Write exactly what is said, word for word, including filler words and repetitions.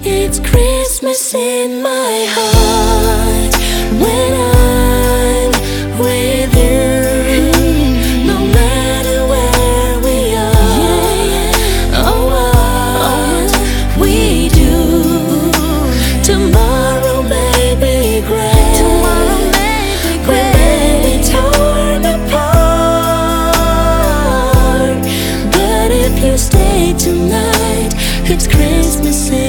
It's Christmas in my heart when I'm with you. No matter where we are or what we do, tomorrow may be great. Tomorrow may be great. We may be torn apart, but if you stay tonight, it's Christmas in